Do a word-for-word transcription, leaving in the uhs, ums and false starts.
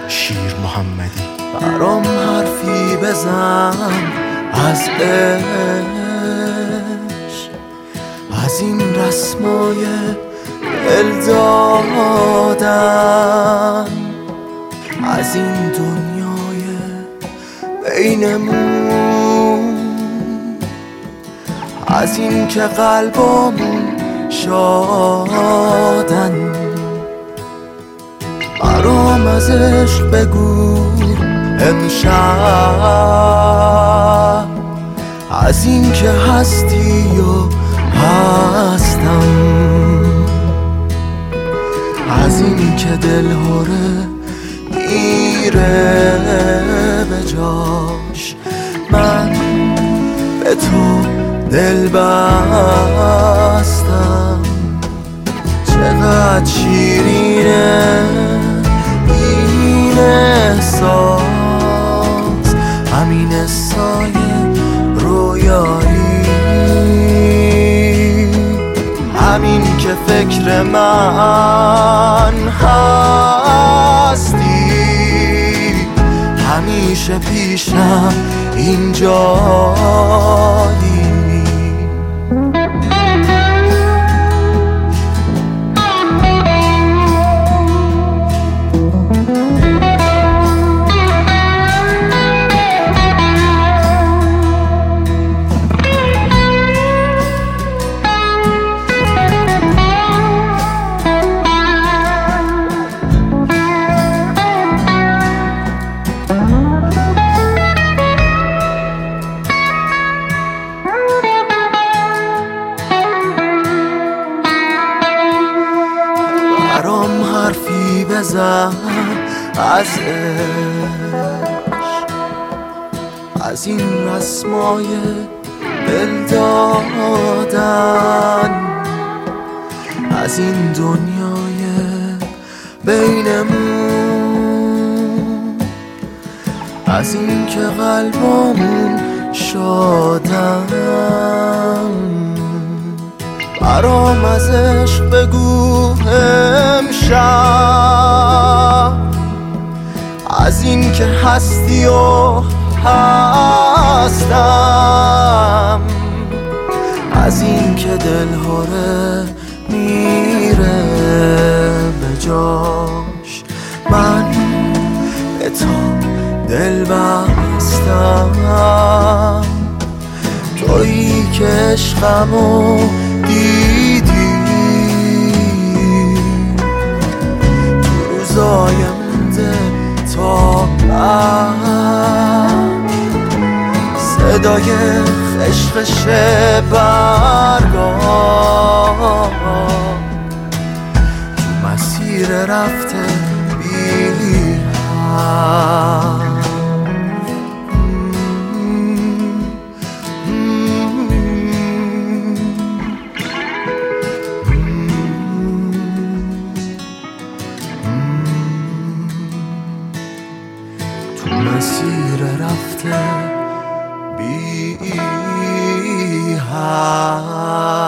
شیر محمدی. برام حرفی بزن از عشق، از این رسمای دل دادن، از این دنیای بینمون، از این که قلبامون شادن. برام از عشق بگو امشب، از این که هستی و هستم، از این که دلهاره میره به جاش. من به تو دل بستم، چقدر شیرینه این احساس، همین سایه رویایی، همین که فکر من هستی، همیشه پیشم اینجایی. برام حرفی بزن از عشق، از این رسمای دل دادن، از این دنیای بینمون، از این که قلبامون شادن. برام از عشق بگو امشب، از این که هستی و هستم، از این که دلهاره میره به جاش. من به تو دل بستم، تویی که عشقمو دیدی تو روزای مونده تا بعد، صدای خشخش برگاه تو مسیر رفته بی حد. مسیر رفته بی حد.